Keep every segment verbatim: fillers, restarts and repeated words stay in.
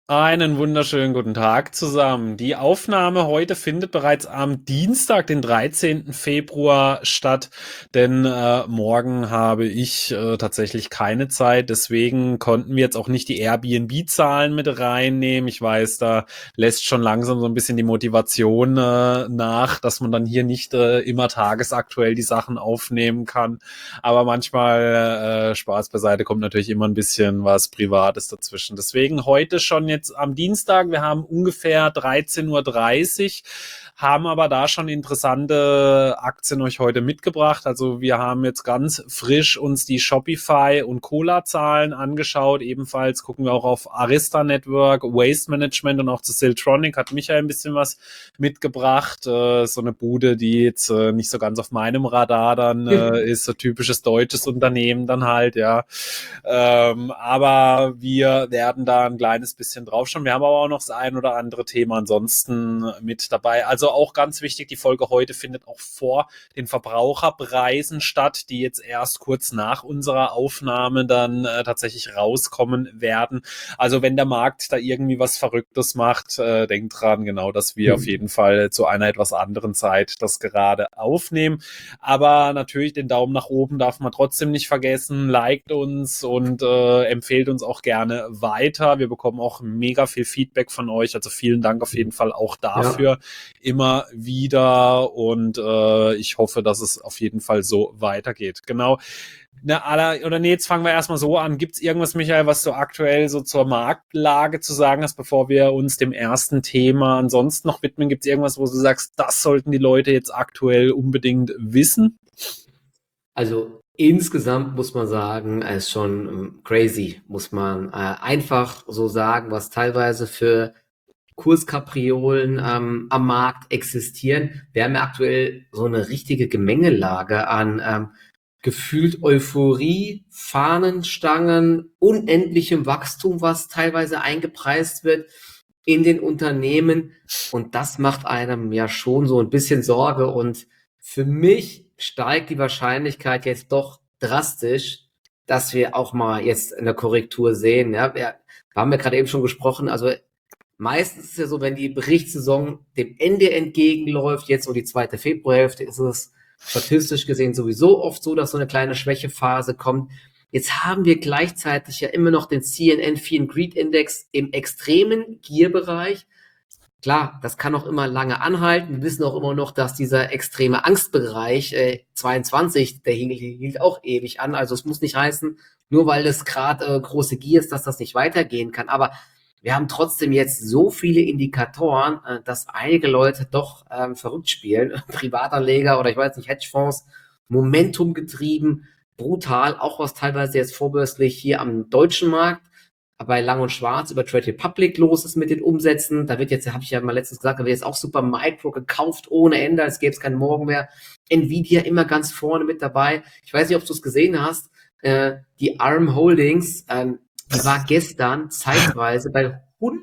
Einen wunderschönen guten Tag zusammen. Die Aufnahme heute findet bereits am Dienstag, den dreizehnten Februar statt, denn äh, morgen habe ich äh, tatsächlich keine Zeit. Deswegen konnten wir jetzt auch nicht die Airbnb-Zahlen mit reinnehmen. Ich weiß, da lässt schon langsam so ein bisschen die Motivation äh, nach, dass man dann hier nicht äh, immer tagesaktuell die Sachen aufnehmen kann. Aber manchmal, äh, Spaß beiseite, kommt natürlich immer ein bisschen was Privates dazwischen. Deswegen heute schon jetzt am Dienstag. Wir haben ungefähr dreizehn Uhr dreißig, haben aber da schon interessante Aktien euch heute mitgebracht. Also wir haben jetzt ganz frisch uns die Shopify und Cola-Zahlen angeschaut. Ebenfalls gucken wir auch auf Arista Network, Waste Management und auch zu Siltronic hat Michael ein bisschen was mitgebracht. Äh, so eine Bude, die jetzt äh, nicht so ganz auf meinem Radar dann äh, ist, so typisches deutsches Unternehmen dann halt, ja. Ähm, aber wir werden da ein kleines bisschen draufschauen. Wir haben aber auch noch das ein oder andere Thema ansonsten mit dabei. Also auch ganz wichtig, die Folge heute findet auch vor den Verbraucherpreisen statt, die jetzt erst kurz nach unserer Aufnahme dann äh, tatsächlich rauskommen werden. Also wenn der Markt da irgendwie was Verrücktes macht, äh, denkt dran, genau, dass wir auf jeden Fall zu einer etwas anderen Zeit das gerade aufnehmen. Aber natürlich den Daumen nach oben darf man trotzdem nicht vergessen. Liked uns und äh, empfehlt uns auch gerne weiter. Wir bekommen auch mega viel Feedback von euch. Also vielen Dank auf jeden Fall auch dafür Ja, immer wieder. Und äh, ich hoffe, dass es auf jeden Fall so weitergeht. Genau. Na, aller, oder nee, jetzt fangen wir erstmal so an. Gibt es irgendwas, Michael, was du aktuell so zur Marktlage zu sagen hast, bevor wir uns dem ersten Thema ansonsten noch widmen? Gibt es irgendwas, wo du sagst, das sollten die Leute jetzt aktuell unbedingt wissen? also insgesamt muss man sagen, es ist schon ähm, crazy, muss man äh, einfach so sagen, was teilweise für Kurskapriolen ähm, am Markt existieren. Wir haben ja aktuell so eine richtige Gemengelage an ähm, gefühlt Euphorie, Fahnenstangen, unendlichem Wachstum, was teilweise eingepreist wird in den Unternehmen. Und das macht einem ja schon so ein bisschen Sorge. Und für mich steigt die Wahrscheinlichkeit jetzt doch drastisch, dass wir auch mal jetzt eine Korrektur sehen. Ja, wir, wir haben ja gerade eben schon gesprochen, also meistens ist es ja so, wenn die Berichtssaison dem Ende entgegenläuft, jetzt so die zweite Februarhälfte, ist es statistisch gesehen sowieso oft so, dass so eine kleine Schwächephase kommt. Jetzt haben wir gleichzeitig ja immer noch den C N N Fear and Greed Index im extremen Gier-Bereich. Klar, das kann auch immer lange anhalten. Wir wissen auch immer noch, dass dieser extreme Angstbereich äh, zweiundzwanzig, der hielt, hielt auch ewig an. Also es muss nicht heißen, nur weil es gerade äh, große Gier ist, dass das nicht weitergehen kann. Aber wir haben trotzdem jetzt so viele Indikatoren, äh, dass einige Leute doch ähm, verrückt spielen. Privatanleger oder ich weiß nicht, Hedgefonds, Momentum getrieben, brutal, auch was teilweise jetzt vorbörslich hier am deutschen Markt bei Lang und Schwarz über Trade Republic los ist mit den Umsätzen. Da wird jetzt, habe ich ja mal letztens gesagt, da wird jetzt auch Super Micro gekauft ohne Ende, als gäbe es keinen Morgen mehr. Nvidia immer ganz vorne mit dabei. Ich weiß nicht, ob du es gesehen hast. Äh, die ARM Holdings, ähm, die war gestern zeitweise bei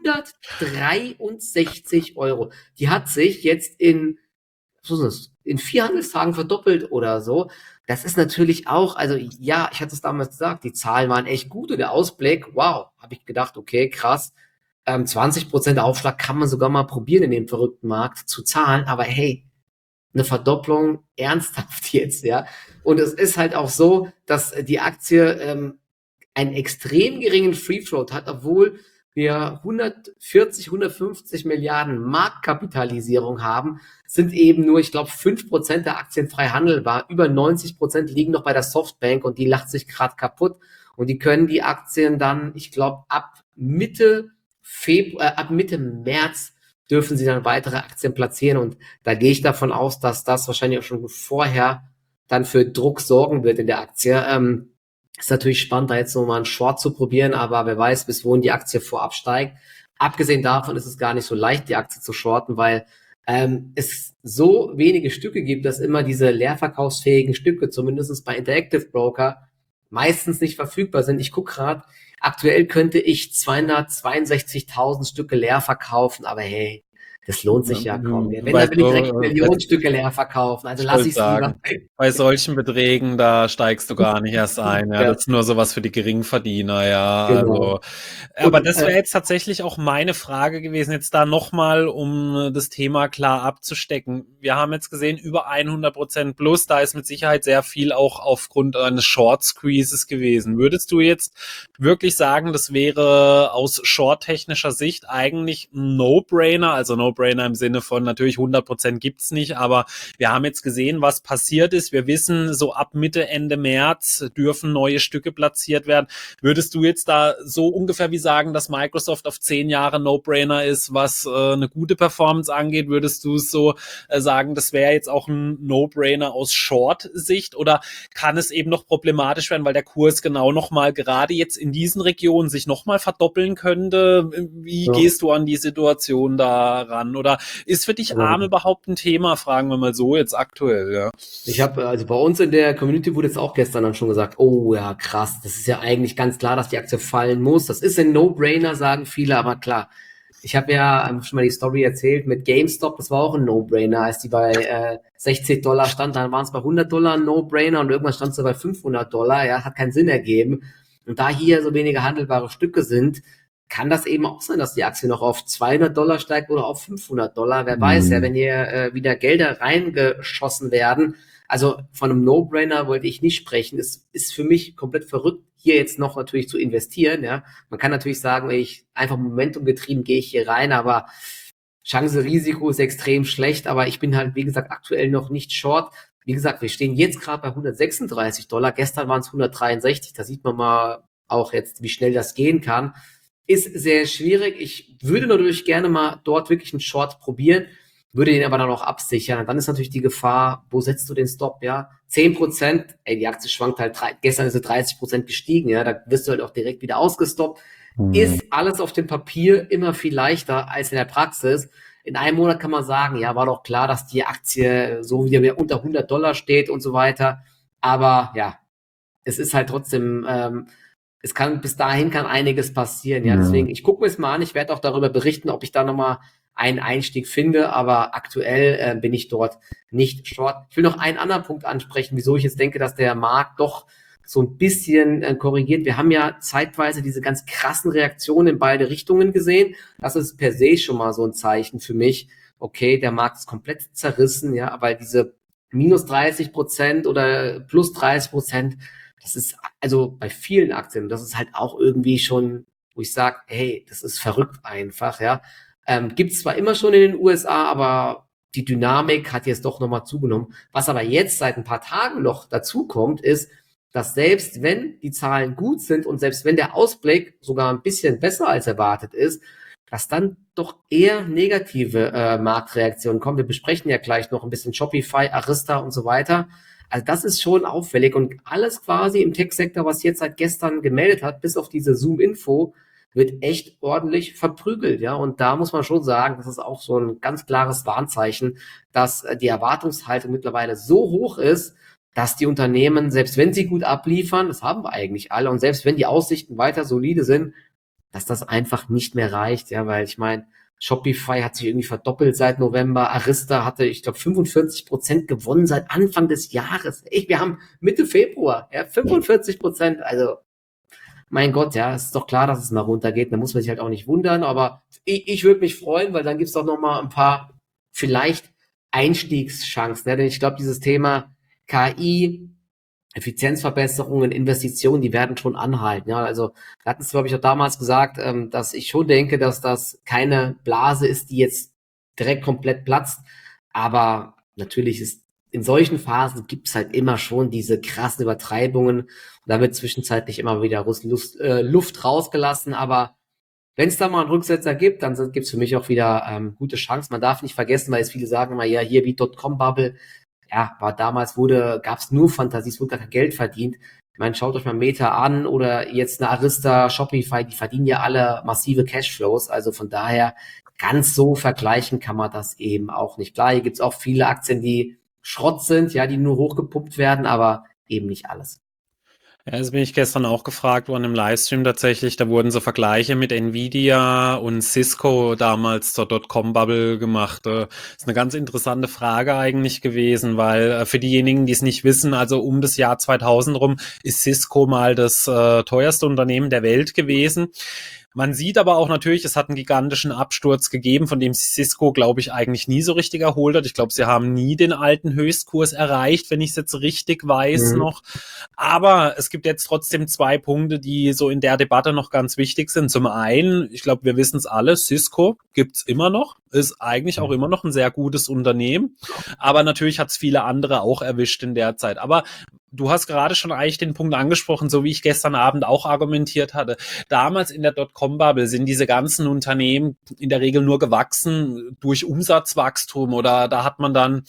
hundertdreiundsechzig Euro. Die hat sich jetzt in, was ist das, in vier Handelstagen verdoppelt oder so. Das ist natürlich auch, also ja, ich hatte es damals gesagt, die Zahlen waren echt gut und der Ausblick, wow, habe ich gedacht, okay, krass. Ähm, zwanzig Prozent Aufschlag kann man sogar mal probieren in dem verrückten Markt zu zahlen, aber hey, eine Verdopplung ernsthaft jetzt, ja. Und es ist halt auch so, dass die Aktie ähm, einen extrem geringen Free Float hat, obwohl wir hundertvierzig, hundertfünfzig Milliarden Marktkapitalisierung haben, sind eben nur, ich glaube, fünf Prozent der Aktien frei handelbar. Über neunzig Prozent liegen noch bei der Softbank und die lacht sich gerade kaputt. Und die können die Aktien dann, ich glaube, ab Mitte Februar, äh, ab Mitte März dürfen sie dann weitere Aktien platzieren. Und da gehe ich davon aus, dass das wahrscheinlich auch schon vorher dann für Druck sorgen wird in der Aktie. Ähm, ist natürlich spannend, da jetzt nochmal einen Short zu probieren, aber wer weiß, bis wohin die Aktie vorab steigt. Abgesehen davon ist es gar nicht so leicht, die Aktie zu shorten, weil ähm, es so wenige Stücke gibt, dass immer diese leerverkaufsfähigen Stücke, zumindest bei Interactive Broker, meistens nicht verfügbar sind. Ich gucke gerade, aktuell könnte ich zweihundertzweiundsechzigtausend Stücke leer verkaufen, aber hey, das lohnt sich ja kaum. Wenn, Bei dann will ich direkt so, äh, Millionenstücke leer verkaufen, also ich lass wollte ich's lieber. sagen, bei solchen Beträgen, da steigst du gar nicht erst ein. Ja, Ja, das ist nur sowas für die Geringverdiener, ja. genau. Also, aber Und das wäre äh, jetzt tatsächlich auch meine Frage gewesen, jetzt da nochmal, um äh, das Thema klar abzustecken. Wir haben jetzt gesehen, über hundert Prozent plus, da ist mit Sicherheit sehr viel auch aufgrund eines Short Squeezes gewesen. Würdest du jetzt wirklich sagen, das wäre aus short-technischer Sicht eigentlich ein No-Brainer, also No-Brainer im Sinne von natürlich hundert Prozent gibt's nicht, aber wir haben jetzt gesehen, was passiert ist. Wir wissen, so ab Mitte, Ende März dürfen neue Stücke platziert werden. Würdest du jetzt da so ungefähr wie sagen, dass Microsoft auf zehn Jahre No-Brainer ist, was äh, eine gute Performance angeht? Würdest du so äh, sagen, das wäre jetzt auch ein No-Brainer aus Short-Sicht? Oder kann es eben noch problematisch werden, weil der Kurs genau nochmal gerade jetzt in diesen Regionen sich nochmal verdoppeln könnte? Wie ja, gehst du an die Situation da ran? Oder ist für dich also Arm überhaupt ein Thema, fragen wir mal so jetzt aktuell, ja? ich habe, also bei uns in der Community wurde jetzt auch gestern dann schon gesagt, oh ja, krass, das ist ja eigentlich ganz klar, dass die Aktie fallen muss. Das ist ein No-Brainer, sagen viele, aber klar. Ich habe ja ähm, schon mal die Story erzählt mit GameStop, das war auch ein No-Brainer. Als die bei äh, sechzig Dollar stand, dann waren es bei hundert Dollar ein No-Brainer und irgendwann stand sie bei fünfhundert Dollar. Ja, hat keinen Sinn ergeben. Und da hier so wenige handelbare Stücke sind, kann das eben auch sein, dass die Aktie noch auf zweihundert Dollar steigt oder auf fünfhundert Dollar. Wer weiß, ja, wenn hier äh, wieder Gelder reingeschossen werden. Also von einem No-Brainer wollte ich nicht sprechen. Es ist für mich komplett verrückt, hier jetzt noch natürlich zu investieren. Ja, man kann natürlich sagen, ich einfach Momentum getrieben gehe ich hier rein, aber Chance-Risiko ist extrem schlecht. Aber ich bin halt, wie gesagt, aktuell noch nicht short. Wie gesagt, wir stehen jetzt gerade bei hundertsechsunddreißig Dollar. Gestern waren es hundertdreiundsechzig. Da sieht man mal auch jetzt, wie schnell das gehen kann. Ist sehr schwierig. Ich würde natürlich gerne mal dort wirklich einen Short probieren, würde den aber dann auch absichern. Und dann ist natürlich die Gefahr, wo setzt du den Stop, ja? zehn Prozent, ey, die Aktie schwankt halt, drei, gestern ist sie dreißig Prozent gestiegen, ja, da wirst du halt auch direkt wieder ausgestoppt. Mhm. Ist alles auf dem Papier immer viel leichter als in der Praxis. In einem Monat kann man sagen, ja, war doch klar, dass die Aktie so wieder unter hundert Dollar steht und so weiter. Aber ja, es ist halt trotzdem, ähm, es kann, bis dahin kann einiges passieren, ja, deswegen, ich gucke mir es mal an, ich werde auch darüber berichten, ob ich da nochmal einen Einstieg finde, aber aktuell äh, bin ich dort nicht short. Ich will noch einen anderen Punkt ansprechen, wieso ich jetzt denke, dass der Markt doch so ein bisschen äh, korrigiert. Wir haben ja zeitweise diese ganz krassen Reaktionen in beide Richtungen gesehen. Das ist per se schon mal so ein Zeichen für mich. Okay, der Markt ist komplett zerrissen, ja, aber diese minus dreißig Prozent oder plus dreißig Prozent, das ist also bei vielen Aktien, das ist halt auch irgendwie schon, wo ich sage, hey, das ist verrückt einfach, ja. Ähm, gibt es zwar immer schon in den U S A, aber die Dynamik hat jetzt doch nochmal zugenommen. Was aber jetzt seit ein paar Tagen noch dazu kommt, ist, dass selbst wenn die Zahlen gut sind und selbst wenn der Ausblick sogar ein bisschen besser als erwartet ist, dass dann doch eher negative äh, Marktreaktionen kommen. Wir besprechen ja gleich noch ein bisschen Shopify, Arista und so weiter. Also das ist schon auffällig und alles quasi im Tech-Sektor, was jetzt seit gestern gemeldet hat, bis auf diese Zoom-Info, wird echt ordentlich verprügelt, ja. Und da muss man schon sagen, das ist auch so ein ganz klares Warnzeichen, dass die Erwartungshaltung mittlerweile so hoch ist, dass die Unternehmen, selbst wenn sie gut abliefern, das haben wir eigentlich alle, und selbst wenn die Aussichten weiter solide sind, dass das einfach nicht mehr reicht, ja, weil ich meine, Shopify hat sich irgendwie verdoppelt seit November, Arista hatte, ich glaube, fünfundvierzig Prozent gewonnen seit Anfang des Jahres. Echt, wir haben Mitte Februar, ja, fünfundvierzig Prozent, also mein Gott, ja, es ist doch klar, dass es mal runtergeht, da muss man sich halt auch nicht wundern, aber ich, ich würde mich freuen, weil dann gibt's doch noch mal ein paar vielleicht Einstiegschancen, ja, denn ich glaube, dieses Thema K I, Effizienzverbesserungen, Investitionen, die werden schon anhalten. Ja, also wir hatten es, glaube ich, auch damals gesagt, ähm, dass ich schon denke, dass das keine Blase ist, die jetzt direkt komplett platzt. Aber natürlich ist in solchen Phasen gibt es halt immer schon diese krassen Übertreibungen. Und da wird zwischenzeitlich immer wieder Luft, äh, Luft rausgelassen. Aber wenn es da mal einen Rücksetzer gibt, dann gibt es für mich auch wieder ähm, gute Chancen. Man darf nicht vergessen, weil jetzt viele sagen immer, ja, hier wie Dotcom-Bubble, ja, war damals wurde, gab es nur Fantasie, es wurde gar kein Geld verdient. Ich meine, schaut euch mal Meta an oder jetzt eine Arista, Shopify, die verdienen ja alle massive Cashflows. Also von daher, ganz so vergleichen kann man das eben auch nicht. Klar, hier gibt's auch viele Aktien, die Schrott sind, ja, die nur hochgepumpt werden, aber eben nicht alles. Ja, das bin ich gestern auch gefragt worden im Livestream tatsächlich. Da wurden so Vergleiche mit Nvidia und Cisco damals zur Dotcom-Bubble gemacht. Äh, ist eine ganz interessante Frage eigentlich gewesen, weil äh, für diejenigen, die es nicht wissen, also um das Jahr zweitausend rum ist Cisco mal das äh, teuerste Unternehmen der Welt gewesen. Man sieht aber auch natürlich, es hat einen gigantischen Absturz gegeben, von dem Cisco, glaube ich, eigentlich nie so richtig erholt hat. Ich glaube, sie haben nie den alten Höchstkurs erreicht, wenn ich es jetzt richtig weiß Mhm. noch. Aber es gibt jetzt trotzdem zwei Punkte, die so in der Debatte noch ganz wichtig sind. Zum einen, ich glaube, wir wissen es alle, Cisco gibt's immer noch, ist eigentlich auch immer noch ein sehr gutes Unternehmen. Aber natürlich hat es viele andere auch erwischt in der Zeit. Aber du hast gerade schon eigentlich den Punkt angesprochen, so wie ich gestern Abend auch argumentiert hatte. Damals in der Dotcom-Bubble sind diese ganzen Unternehmen in der Regel nur gewachsen durch Umsatzwachstum oder da hat man dann,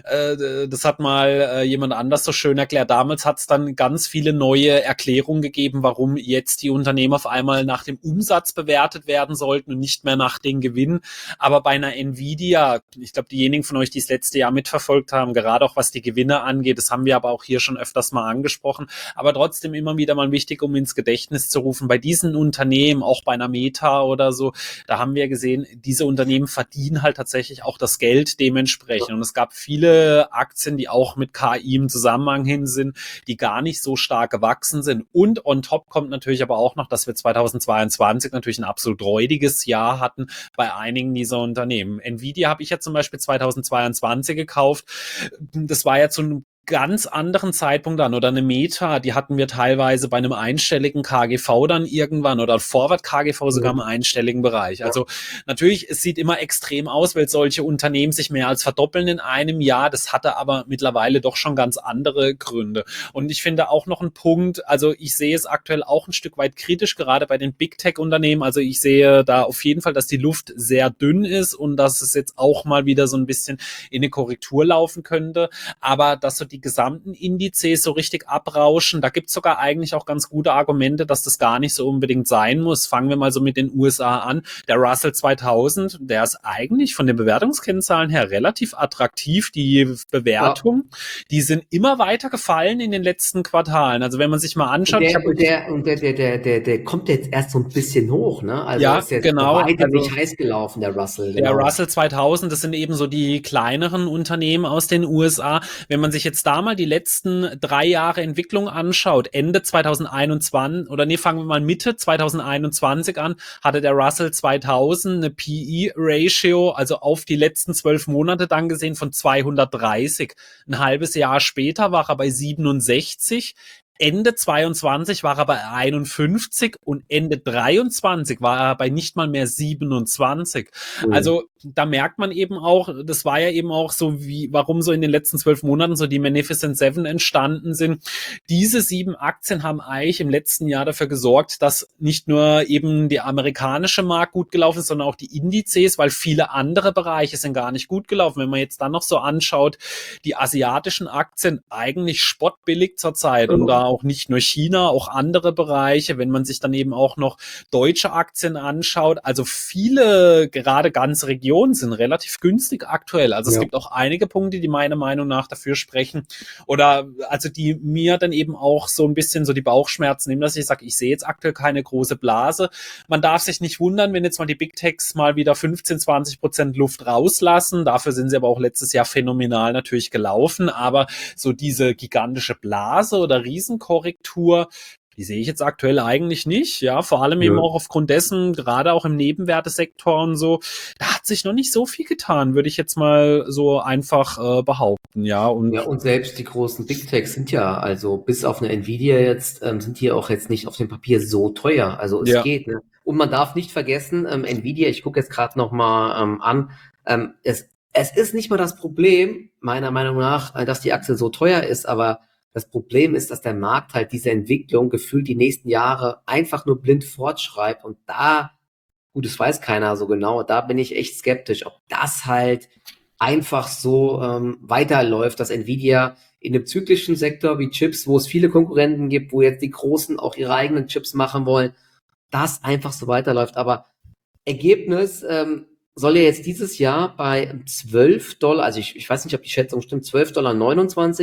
äh, das hat mal äh, jemand anders so schön erklärt, damals hat es dann ganz viele neue Erklärungen gegeben, warum jetzt die Unternehmen auf einmal nach dem Umsatz bewertet werden sollten und nicht mehr nach den Gewinnen. Aber bei einer Nvidia, ich glaube, diejenigen von euch, die das letzte Jahr mitverfolgt haben, gerade auch was die Gewinne angeht, das haben wir aber auch hier schon öfter das mal angesprochen, aber trotzdem immer wieder mal wichtig, um ins Gedächtnis zu rufen, bei diesen Unternehmen, auch bei einer Meta oder so, da haben wir gesehen, diese Unternehmen verdienen halt tatsächlich auch das Geld dementsprechend und es gab viele Aktien, die auch mit K I im Zusammenhang hin sind, die gar nicht so stark gewachsen sind und on top kommt natürlich aber auch noch, dass wir zweitausendzweiundzwanzig natürlich ein absolut räudiges Jahr hatten bei einigen dieser Unternehmen. Nvidia habe ich ja zum Beispiel zweitausendzweiundzwanzig gekauft, das war ja zu einem ganz anderen Zeitpunkt an oder eine Meta, die hatten wir teilweise bei einem einstelligen K G V dann irgendwann oder Forward K G V sogar im einstelligen Bereich. Also natürlich, es sieht immer extrem aus, weil solche Unternehmen sich mehr als verdoppeln in einem Jahr. Das hatte aber mittlerweile doch schon ganz andere Gründe. Und ich finde auch noch ein Punkt, also ich sehe es aktuell auch ein Stück weit kritisch, gerade bei den Big Tech Unternehmen. Also ich sehe da auf jeden Fall, dass die Luft sehr dünn ist und dass es jetzt auch mal wieder so ein bisschen in eine Korrektur laufen könnte. Aber dass so die gesamten Indizes so richtig abrauschen. Da gibt es sogar eigentlich auch ganz gute Argumente, dass das gar nicht so unbedingt sein muss. Fangen wir mal so mit den U S A an. Der Russell zweitausend, der ist eigentlich von den Bewertungskennzahlen her relativ attraktiv. Die Bewertungen, ja, die sind immer weiter gefallen in den letzten Quartalen. Also wenn man sich mal anschaut. Und der, und der, und der, der, der, der, der kommt jetzt erst so ein bisschen hoch, ne? Also ja, ist jetzt genau, bei weitem also nicht heiß gelaufen, der Russell. Der Genau. Russell zweitausend, das sind eben so die kleineren Unternehmen aus den U S A. Wenn man sich jetzt da mal die letzten drei Jahre Entwicklung anschaut, Ende zweitausendeinundzwanzig, oder nee, fangen wir mal Mitte zweitausendeinundzwanzig an, hatte der Russell zweitausend eine P E-Ratio, also auf die letzten zwölf Monate dann gesehen von zweihundertdreißig. Ein halbes Jahr später war er bei siebenundsechzig. Ende zweiundzwanzig war er bei einundfünfzig und Ende dreiundzwanzig war er bei nicht mal mehr siebenundzwanzig. Mhm. Also da merkt man eben auch, das war ja eben auch so, wie warum so in den letzten zwölf Monaten so die Magnificent Seven entstanden sind. Diese sieben Aktien haben eigentlich im letzten Jahr dafür gesorgt, dass nicht nur eben die amerikanische Markt gut gelaufen ist, sondern auch die Indizes, weil viele andere Bereiche sind gar nicht gut gelaufen. Wenn man jetzt dann noch so anschaut, die asiatischen Aktien eigentlich spottbillig zurzeit und da auch nicht nur China, auch andere Bereiche, wenn man sich dann eben auch noch deutsche Aktien anschaut, also viele, gerade ganze Regionen sind relativ günstig aktuell. Also ja, es gibt auch einige Punkte, die meiner Meinung nach dafür sprechen oder also die mir dann eben auch so ein bisschen so die Bauchschmerzen nehmen, dass ich sage, ich sehe jetzt aktuell keine große Blase. Man darf sich nicht wundern, wenn jetzt mal die Big Techs mal wieder fünfzehn, zwanzig Prozent Luft rauslassen. Dafür sind sie aber auch letztes Jahr phänomenal natürlich gelaufen. Aber so diese gigantische Blase oder Riesenkorrektur, die sehe ich jetzt aktuell eigentlich nicht, ja, vor allem ja, eben auch aufgrund dessen, gerade auch im Nebenwertesektor und so, da hat sich noch nicht so viel getan, würde ich jetzt mal so einfach äh, behaupten, ja. Und ja, und selbst die großen Big Techs sind ja, also bis auf eine Nvidia jetzt, ähm, sind die auch jetzt nicht auf dem Papier so teuer, also es ja, geht, ne? Und man darf nicht vergessen, ähm, Nvidia, ich gucke jetzt gerade noch mal ähm, an, ähm, es, es ist nicht mal das Problem, meiner Meinung nach, dass die Aktie so teuer ist, aber das Problem ist, dass der Markt halt diese Entwicklung gefühlt die nächsten Jahre einfach nur blind fortschreibt und da, gut, das weiß keiner so genau, da bin ich echt skeptisch, ob das halt einfach so ähm, weiterläuft, dass Nvidia in einem zyklischen Sektor wie Chips, wo es viele Konkurrenten gibt, wo jetzt die Großen auch ihre eigenen Chips machen wollen, das einfach so weiterläuft. Aber Ergebnis ähm, soll ja jetzt dieses Jahr bei zwölf Dollar, also ich, ich weiß nicht, ob die Schätzung stimmt, zwölf Komma neunundzwanzig Dollar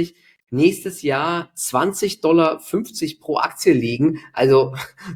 nächstes Jahr zwanzig Dollar fünfzig pro Aktie liegen. Also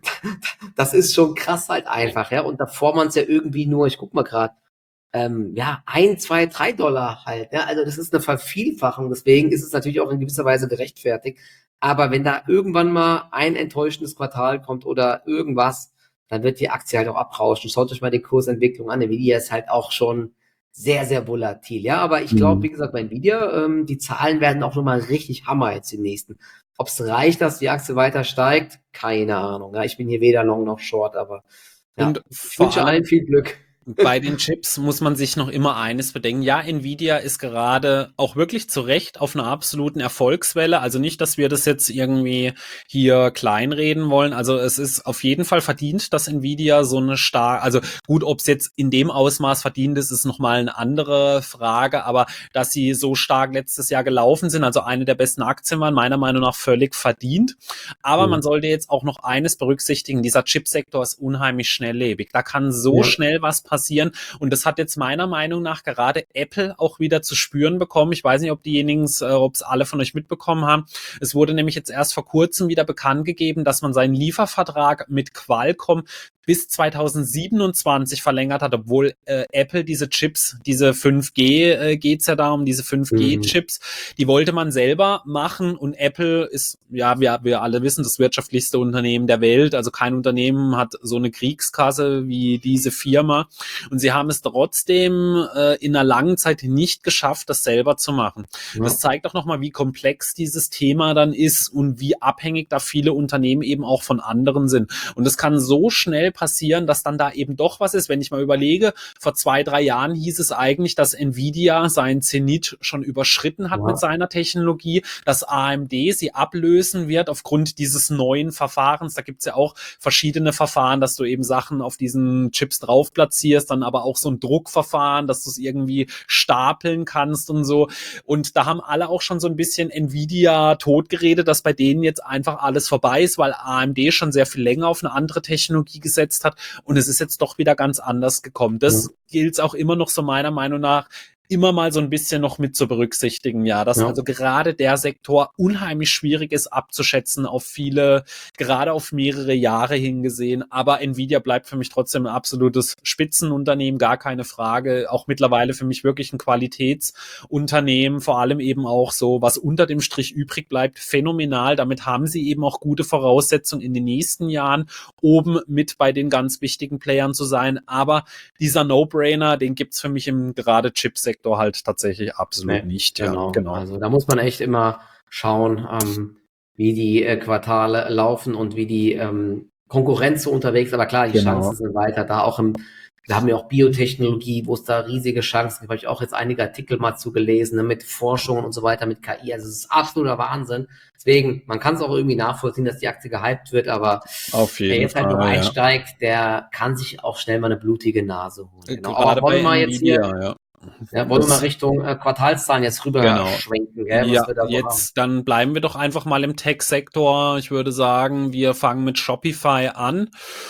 das ist schon krass halt einfach, ja. Und davor man es ja irgendwie nur, ich guck mal gerade, ähm, ja, ein, zwei, drei Dollar halt. Ja? Also das ist eine Vervielfachung. Deswegen ist es natürlich auch in gewisser Weise gerechtfertigt. Aber wenn da irgendwann mal ein enttäuschendes Quartal kommt oder irgendwas, dann wird die Aktie halt auch abrauschen. Schaut euch mal die Kursentwicklung an. Nvidia ist halt auch schon sehr, sehr volatil. Ja, aber ich glaube, wie gesagt, bei Nvidia, ähm, die Zahlen werden auch nochmal richtig Hammer jetzt im nächsten. Ob es reicht, dass die Aktie weiter steigt, keine Ahnung. Ja, ich bin hier weder Long noch Short, aber ja, Und ich vor wünsche allem allen viel Glück. bei den Chips muss man sich noch immer eines bedenken. Ja, Nvidia ist gerade auch wirklich zu Recht auf einer absoluten Erfolgswelle. Also nicht, dass wir das jetzt irgendwie hier kleinreden wollen. Also es ist auf jeden Fall verdient, dass Nvidia so eine stark, also gut, ob es jetzt in dem Ausmaß verdient ist, ist nochmal eine andere Frage. Aber dass sie so stark letztes Jahr gelaufen sind, also eine der besten Aktien waren, meiner Meinung nach völlig verdient. Aber man sollte jetzt auch noch eines berücksichtigen. Dieser Chipsektor ist unheimlich schnelllebig. Da kann so Ja. schnell was passieren. passieren. Und das hat jetzt meiner Meinung nach gerade Apple auch wieder zu spüren bekommen. Ich weiß nicht, ob diejenigen, äh, ob es alle von euch mitbekommen haben. Es wurde nämlich jetzt erst vor kurzem wieder bekannt gegeben, dass man seinen Liefervertrag mit Qualcomm bis zweitausendsiebenundzwanzig verlängert hat, obwohl äh, Apple diese Chips, diese fünf G äh, geht's ja da um, diese fünf G-Chips, mhm. die wollte man selber machen und Apple ist, ja, wir, wir alle wissen, das wirtschaftlichste Unternehmen der Welt, also kein Unternehmen hat so eine Kriegskasse wie diese Firma und sie haben es trotzdem äh, in einer langen Zeit nicht geschafft, das selber zu machen. Ja. Das zeigt auch nochmal, wie komplex dieses Thema dann ist und wie abhängig da viele Unternehmen eben auch von anderen sind. Und es kann so schnell passieren, dass dann da eben doch was ist. Wenn ich mal überlege, vor zwei, drei Jahren hieß es eigentlich, dass Nvidia seinen Zenit schon überschritten hat ja. mit seiner Technologie, dass A M D sie ablösen wird aufgrund dieses neuen Verfahrens. Da gibt es ja auch verschiedene Verfahren, dass du eben Sachen auf diesen Chips drauf platzierst, dann aber auch so ein Druckverfahren, dass du es irgendwie stapeln kannst und so. Und da haben alle auch schon so ein bisschen Nvidia totgeredet, dass bei denen jetzt einfach alles vorbei ist, weil A M D schon sehr viel länger auf eine andere Technologie gesetzt hat und es ist jetzt doch wieder ganz anders gekommen. Das ja. gilt auch immer noch so meiner Meinung nach immer mal so ein bisschen noch mit zu berücksichtigen, ja, dass ja. also gerade der Sektor unheimlich schwierig ist abzuschätzen auf viele, gerade auf mehrere Jahre hingesehen, aber Nvidia bleibt für mich trotzdem ein absolutes Spitzenunternehmen, gar keine Frage, auch mittlerweile für mich wirklich ein Qualitätsunternehmen, vor allem eben auch so, was unter dem Strich übrig bleibt, phänomenal, damit haben sie eben auch gute Voraussetzungen in den nächsten Jahren oben mit bei den ganz wichtigen Playern zu sein, aber dieser No-Brainer, den gibt's für mich im gerade Chipsektor halt tatsächlich absolut nee, nicht. Genau. Ja, genau. Also da muss man echt immer schauen, ähm, wie die äh, Quartale laufen und wie die ähm, Konkurrenz so unterwegs ist. Aber klar, die genau. Chancen sind weiter da. Auch im, wir haben ja auch Biotechnologie, wo es da riesige Chancen gibt. Habe ich auch jetzt einige Artikel mal zugelesen, ne, mit Forschung und so weiter, mit K I. Also es ist absoluter Wahnsinn. Deswegen, man kann es auch irgendwie nachvollziehen, dass die Aktie gehypt wird, aber Auf jeden wer jetzt Fall, halt nur ja. einsteigt, der kann sich auch schnell mal eine blutige Nase holen. Genau. Gerade aber bei mal jetzt hier ja. Ja, wollen wir mal Richtung äh, Quartalszahlen jetzt rüber genau. schwenken, gell, was ja, wir da so jetzt haben. Dann bleiben wir doch einfach mal im Tech-Sektor. Ich würde sagen, wir fangen mit Shopify an.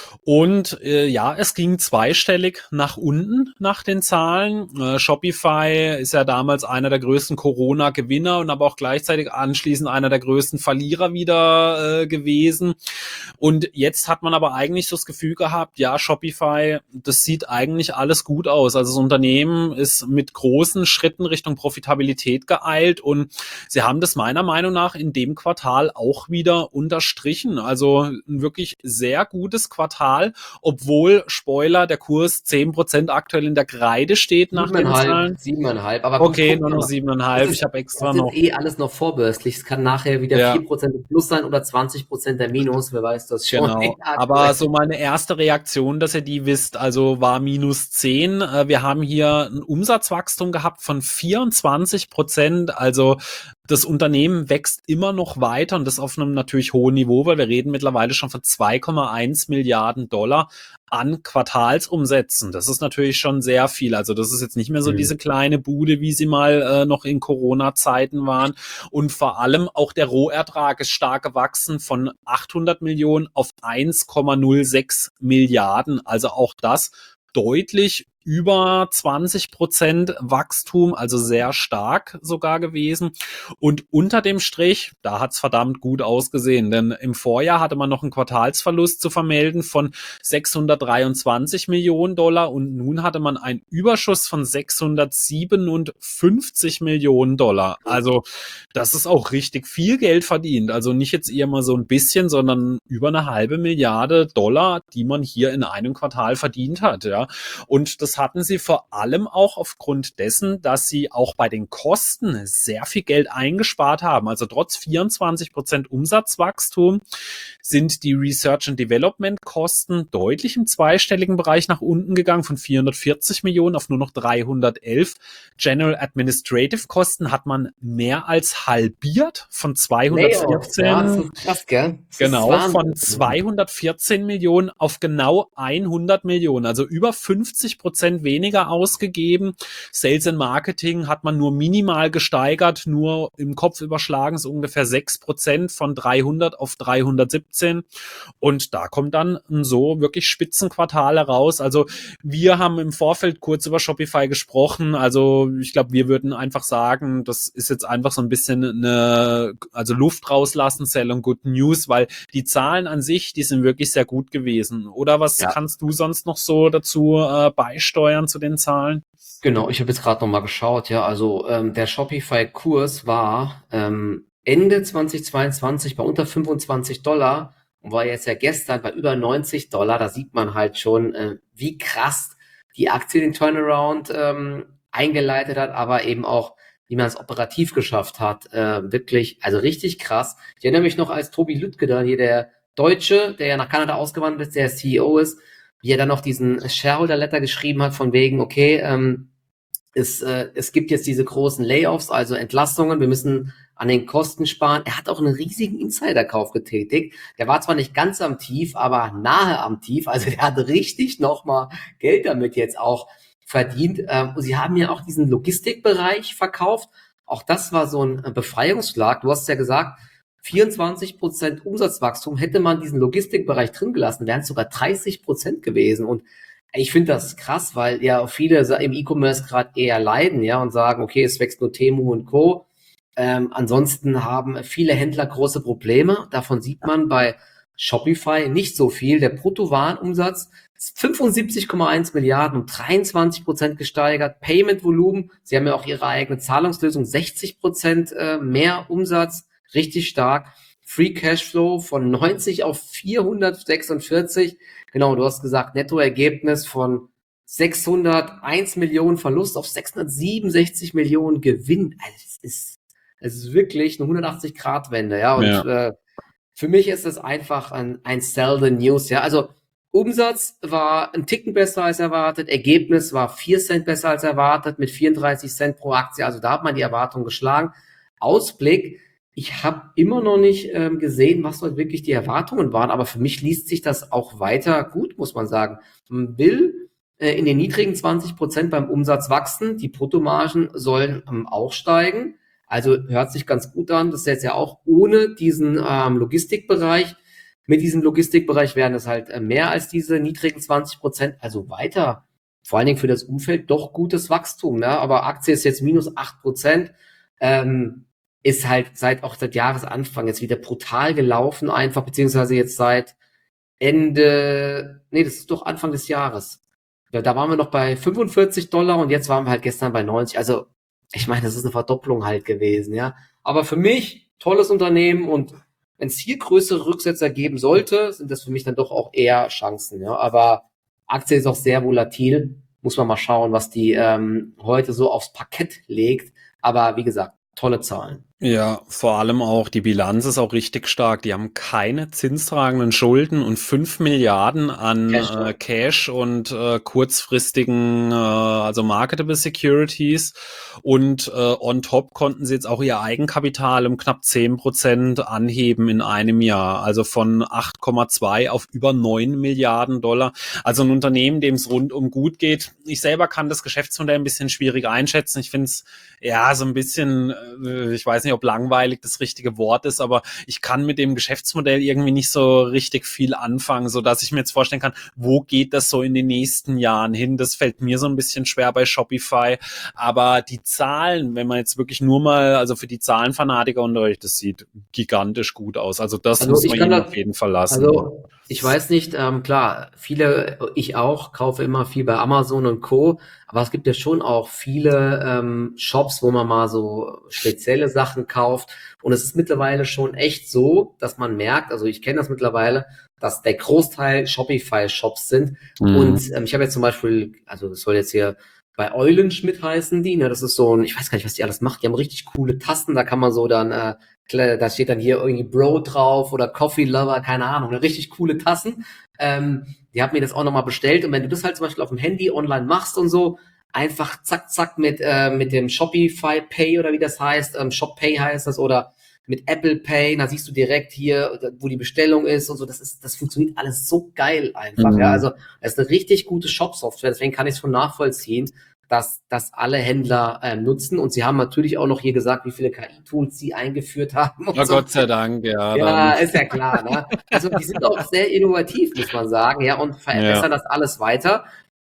Und äh, ja, es ging zweistellig nach unten nach den Zahlen. Äh, Shopify ist ja damals einer der größten Corona-Gewinner und aber auch gleichzeitig anschließend einer der größten Verlierer wieder äh, gewesen. Und jetzt hat man aber eigentlich so das Gefühl gehabt, ja, Shopify, das sieht eigentlich alles gut aus. Also das Unternehmen ist mit großen Schritten Richtung Profitabilität geeilt und sie haben das meiner Meinung nach in dem Quartal auch wieder unterstrichen. Also ein wirklich sehr gutes Quartal, obwohl, Spoiler, der Kurs zehn Prozent aktuell in der Kreide steht nach den Zahlen. siebeneinhalb, aber okay, nur noch siebeneinhalb. Ich habe extra das noch. Das ist eh alles noch vorbörslich. Es kann nachher wieder ja. vier Prozent plus sein oder zwanzig Prozent der Minus, wer weiß das schon. Genau, aber so meine erste Reaktion, dass ihr die wisst, also war minus zehn. Wir haben hier ein Umsatzwachstum gehabt von vierundzwanzig Prozent, also das Unternehmen wächst immer noch weiter und das auf einem natürlich hohen Niveau, weil wir reden mittlerweile schon von zwei Komma eins Milliarden Dollar an Quartalsumsätzen. Das ist natürlich schon sehr viel. Also das ist jetzt nicht mehr so mhm. diese kleine Bude, wie sie mal äh, noch in Corona-Zeiten waren. Und vor allem auch der Rohertrag ist stark gewachsen von achthundert Millionen auf eins Komma null sechs Milliarden. Also auch das deutlich über zwanzig Prozent Wachstum, also sehr stark sogar gewesen. Und unter dem Strich, da hat's verdammt gut ausgesehen, denn im Vorjahr hatte man noch einen Quartalsverlust zu vermelden von sechshundertdreiundzwanzig Millionen Dollar und nun hatte man einen Überschuss von sechshundertsiebenundfünfzig Millionen Dollar. Also das ist auch richtig viel Geld verdient. Also nicht jetzt eher mal so ein bisschen, sondern über eine halbe Milliarde Dollar, die man hier in einem Quartal verdient hat. Ja. Und das hatten sie vor allem auch aufgrund dessen, dass sie auch bei den Kosten sehr viel Geld eingespart haben. Also trotz vierundzwanzig Prozent Umsatzwachstum sind die Research and Development Kosten deutlich im zweistelligen Bereich nach unten gegangen, von vierhundertvierzig Millionen auf nur noch dreihundertelf. General Administrative Kosten hat man mehr als halbiert, von zweihundertvierzehn, ja, das ist krass, gell? Das genau, von zweihundertvierzehn Millionen auf genau hundert Millionen, also über fünfzig Prozent weniger ausgegeben. Sales and Marketing hat man nur minimal gesteigert, nur im Kopf überschlagen so ungefähr sechs Prozent von dreihundert auf dreihundertsiebzehn. Und da kommt dann so wirklich Spitzenquartale raus. Also wir haben im Vorfeld kurz über Shopify gesprochen. Also ich glaube, wir würden einfach sagen, das ist jetzt einfach so ein bisschen eine, also Luft rauslassen, Sell on Good News, weil die Zahlen an sich, die sind wirklich sehr gut gewesen. Oder was Ja. kannst du sonst noch so dazu äh, beisteuern zu den Zahlen? Genau, ich habe jetzt gerade noch mal geschaut, ja, also ähm, der Shopify-Kurs war ähm, Ende zweitausendzweiundzwanzig bei unter fünfundzwanzig Dollar und war jetzt ja gestern bei über neunzig Dollar. Da sieht man halt schon, äh, wie krass die Aktie den Turnaround ähm, eingeleitet hat, aber eben auch, wie man es operativ geschafft hat. Äh, wirklich, also richtig krass. Ich erinnere mich noch, als Tobi Lütke da hier, der Deutsche, der ja nach Kanada ausgewandert ist, der C E O ist, wie er dann noch diesen Shareholder-Letter geschrieben hat, von wegen, okay, ähm, es, äh, es gibt jetzt diese großen Layoffs, also Entlassungen, wir müssen an den Kosten sparen. Er hat auch einen riesigen Insiderkauf getätigt. Der war zwar nicht ganz am Tief, aber nahe am Tief. Also der hat richtig nochmal Geld damit jetzt auch verdient. Ähm, und sie haben ja auch diesen Logistikbereich verkauft. Auch das war so ein Befreiungsschlag. Du hast ja gesagt, vierundzwanzig Prozent Umsatzwachstum, hätte man diesen Logistikbereich drin gelassen, wären es sogar dreißig Prozent gewesen. Und ich finde das krass, weil ja viele im E-Commerce gerade eher leiden, ja, und sagen, okay, es wächst nur Temu und Co. Ähm, ansonsten haben viele Händler große Probleme. Davon sieht man bei Shopify nicht so viel. Der Bruttowarenumsatz ist fünfundsiebzig Komma eins Milliarden, um dreiundzwanzig Prozent gesteigert. Payment-Volumen, sie haben ja auch ihre eigene Zahlungslösung, sechzig Prozent äh, mehr Umsatz, richtig stark. Free Cashflow von neunzig auf vierhundertsechsundvierzig. Genau, du hast gesagt, Nettoergebnis von sechshunderteins Millionen Verlust auf sechshundertsiebenundsechzig Millionen Gewinn. Also es ist, es ist wirklich eine hundertachtzig-Grad-Wende, ja. Und Ja. äh, für mich ist es einfach ein, ein Sell the News, ja. Also Umsatz war ein Ticken besser als erwartet, Ergebnis war vier Cent besser als erwartet mit vierunddreißig Cent pro Aktie. Also da hat man die Erwartung geschlagen. Ausblick, ich habe immer noch nicht ähm, gesehen, was dort wirklich die Erwartungen waren, aber für mich liest sich das auch weiter gut, muss man sagen. Man will äh, in den niedrigen zwanzig Prozent beim Umsatz wachsen, die Bruttomargen sollen ähm, auch steigen, also hört sich ganz gut an, das ist jetzt ja auch ohne diesen ähm, Logistikbereich. Mit diesem Logistikbereich wären es halt äh, mehr als diese niedrigen zwanzig Prozent, also weiter, vor allen Dingen für das Umfeld doch gutes Wachstum, ne? Aber Aktie ist jetzt minus acht Prozent, ähm, ist halt seit auch seit Jahresanfang jetzt wieder brutal gelaufen einfach, beziehungsweise jetzt seit Ende, nee, das ist doch Anfang des Jahres. Ja, da waren wir noch bei fünfundvierzig Dollar und jetzt waren wir halt gestern bei neunzig. Also, ich meine, das ist eine Verdopplung halt gewesen, ja. Aber für mich, tolles Unternehmen und wenn es hier größere Rücksetzer geben sollte, sind das für mich dann doch auch eher Chancen, ja. Aber Aktie ist auch sehr volatil. Muss man mal schauen, was die ähm, heute so aufs Parkett legt. Aber wie gesagt, tolle Zahlen. Ja, vor allem auch die Bilanz ist auch richtig stark. Die haben keine zinstragenden Schulden und fünf Milliarden an Cash, äh, Cash und äh, kurzfristigen, äh, also Marketable Securities. Und äh, on top konnten sie jetzt auch ihr Eigenkapital um knapp zehn Prozent anheben in einem Jahr. Also von acht Komma zwei auf über neun Milliarden Dollar. Also ein Unternehmen, dem es rundum gut geht. Ich selber kann das Geschäftsmodell ein bisschen schwierig einschätzen. Ich finde es ja so ein bisschen, äh, ich weiß nicht, nicht, ob langweilig das richtige Wort ist, aber ich kann mit dem Geschäftsmodell irgendwie nicht so richtig viel anfangen, so dass ich mir jetzt vorstellen kann, wo geht das so in den nächsten Jahren hin? Das fällt mir so ein bisschen schwer bei Shopify, aber die Zahlen, wenn man jetzt wirklich nur mal, also für die Zahlenfanatiker unter euch, das sieht gigantisch gut aus. Also das Also muss ich man kann ihnen das, auf jeden Fall lassen. also ich weiß nicht, ähm, klar, viele, ich auch, kaufe immer viel bei Amazon und Co., aber es gibt ja schon auch viele ähm, Shops, wo man mal so spezielle Sachen kauft und es ist mittlerweile schon echt so, dass man merkt, also ich kenne das mittlerweile, dass der Großteil Shopify-Shops sind Mhm. und ähm, ich habe jetzt zum Beispiel, also das soll jetzt hier bei Eulenschmidt heißen die, ne, das ist so ein, ich weiß gar nicht, was die alles macht, die haben richtig coole Tasten, da kann man so dann äh, da steht dann hier irgendwie Bro drauf oder Coffee Lover, keine Ahnung, eine richtig coole Tassen. Ähm, die hat mir das auch nochmal bestellt und wenn du das halt zum Beispiel auf dem Handy online machst und so, einfach zack, zack mit, äh, mit dem Shopify Pay oder wie das heißt, ähm, Shop Pay heißt das oder mit Apple Pay, da siehst du direkt hier, wo die Bestellung ist und so, das ist, das funktioniert alles so geil einfach, Mhm. ja, also das ist eine richtig gute Shop-Software, deswegen kann ich es schon nachvollziehen, dass das alle Händler äh, nutzen und sie haben natürlich auch noch hier gesagt, wie viele K I-Tools sie eingeführt haben. Und Ja, so. Gott sei Dank, ja. Ja, Dann. ist ja klar. Ne? Also die sind auch sehr innovativ, muss man sagen, ja, und verbessern Ja. das alles weiter.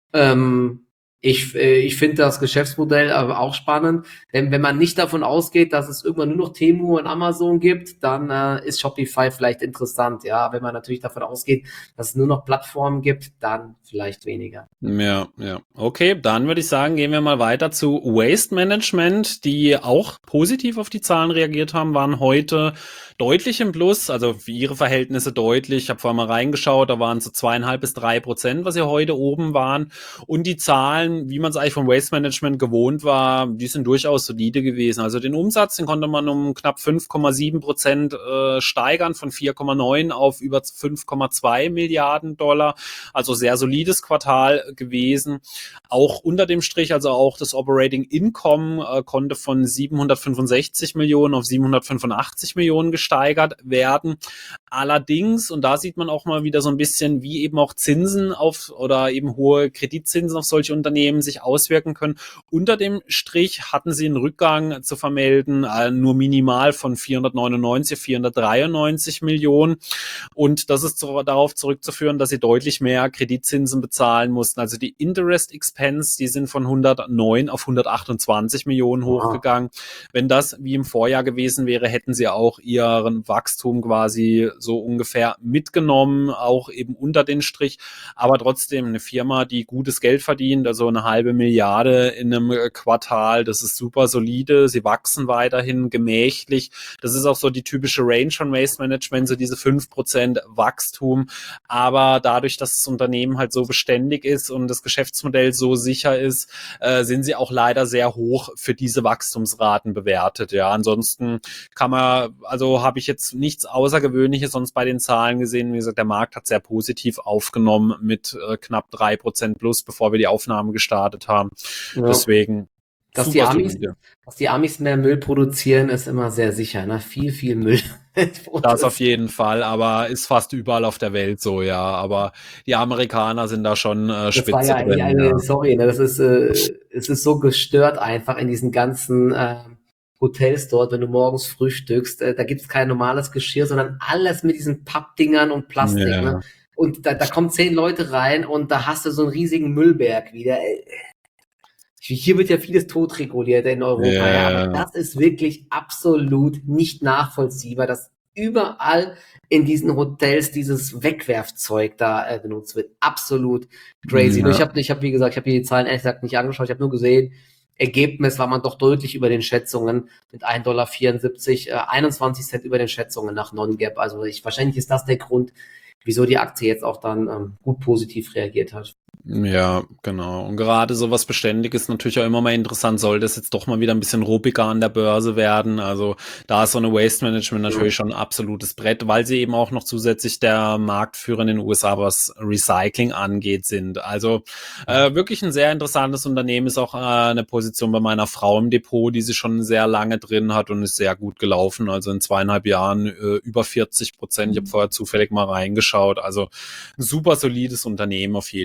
Ähm, ich äh, ich finde das Geschäftsmodell aber auch spannend, denn wenn man nicht davon ausgeht, dass es irgendwann nur noch Temu und Amazon gibt, dann äh, ist Shopify vielleicht interessant. Ja, wenn man natürlich davon ausgeht, dass es nur noch Plattformen gibt, dann vielleicht weniger. Ja, ja. Okay, dann würde ich sagen, gehen wir mal weiter zu Waste Management, die auch positiv auf die Zahlen reagiert haben, waren heute deutlich im Plus, also für ihre Verhältnisse deutlich. Ich habe vorher mal reingeschaut, da waren so zweieinhalb bis drei Prozent, was sie heute oben waren. Und die Zahlen, wie man es eigentlich vom Waste Management gewohnt war, die sind durchaus solide gewesen. Also den Umsatz, den konnte man um knapp fünf Komma sieben Prozent äh, steigern, von vier Komma neun auf über fünf Komma zwei Milliarden Dollar. Also sehr solides Quartal gewesen. Auch unter dem Strich, also auch das Operating Income äh, konnte von siebenhundertfünfundsechzig Millionen auf siebenhundertfünfundachtzig Millionen gesteigert werden. Allerdings, und da sieht man auch mal wieder so ein bisschen, wie eben auch Zinsen auf oder eben hohe Kreditzinsen auf solche Unternehmen sich auswirken können. Unter dem Strich hatten sie einen Rückgang zu vermelden, äh, nur minimal von vierhundertneunundneunzig, vierhundertdreiundneunzig Millionen. Und das ist zu, darauf zurückzuführen, dass sie deutlich mehr Kreditzinsen bezahlen mussten. Also die Interest Expense, die sind von hundertneun auf hundertachtundzwanzig Millionen hochgegangen. Wenn das wie im Vorjahr gewesen wäre, hätten sie auch ihren Wachstum quasi so ungefähr mitgenommen, auch eben unter den Strich. Aber trotzdem eine Firma, die gutes Geld verdient, also eine halbe Milliarde in einem Quartal, das ist super solide. Sie wachsen weiterhin gemächlich. Das ist auch so die typische Range von Waste Management, so diese fünf Prozent Wachstum. Aber dadurch, dass das Unternehmen halt so beständig ist und das Geschäftsmodell so sicher ist, äh, sind sie auch leider sehr hoch für diese Wachstumsraten bewertet. Ja, ansonsten kann man, also habe ich jetzt nichts Außergewöhnliches sonst bei den Zahlen gesehen. Wie gesagt, der Markt hat sehr positiv aufgenommen mit äh, knapp drei Prozent plus, bevor wir die Aufnahme gestartet haben. Ja. Deswegen Dass die, Amis, dass die Amis mehr Müll produzieren, ist immer sehr sicher. Ne? Viel, viel Müll. Das auf jeden Fall, aber ist fast überall auf der Welt so, ja. Aber die Amerikaner sind da schon äh, Spitze das war ja drin. Eine, ja. Sorry, ne? das ist, äh, es ist so gestört einfach in diesen ganzen äh, Hotels dort, wenn du morgens frühstückst. Äh, da gibt's kein normales Geschirr, sondern alles mit diesen Pappdingern und Plastik. Ja. Ne? Und da, da kommen zehn Leute rein und da hast du so einen riesigen Müllberg wieder. Hier wird ja vieles totreguliert in Europa, yeah. ja, aber das ist wirklich absolut nicht nachvollziehbar, dass überall in diesen Hotels dieses Wegwerfzeug da äh, benutzt wird. Absolut crazy. Ja. Ich habe, ich hab, wie gesagt, ich habe die Zahlen ehrlich gesagt nicht angeschaut, ich habe nur gesehen, Ergebnis war man doch deutlich über den Schätzungen mit ein Dollar vierundsiebzig, äh, einundzwanzig Cent über den Schätzungen nach Non-Gap. Also ich, wahrscheinlich ist das der Grund, wieso die Aktie jetzt auch dann ähm, gut positiv reagiert hat. Ja, genau. Und gerade sowas Beständiges ist natürlich auch immer mal interessant, sollte es jetzt doch mal wieder ein bisschen ruppiger an der Börse werden. Also da ist so eine Waste Management natürlich schon ein absolutes Brett, weil sie eben auch noch zusätzlich der Marktführer in den U S A, was Recycling angeht, sind. Also äh, wirklich ein sehr interessantes Unternehmen, ist auch äh, eine Position bei meiner Frau im Depot, die sie schon sehr lange drin hat und ist sehr gut gelaufen. Also in zweieinhalb Jahren äh, über vierzig Prozent. Ich habe vorher zufällig mal reingeschaut. Also ein super solides Unternehmen auf jeden Fall.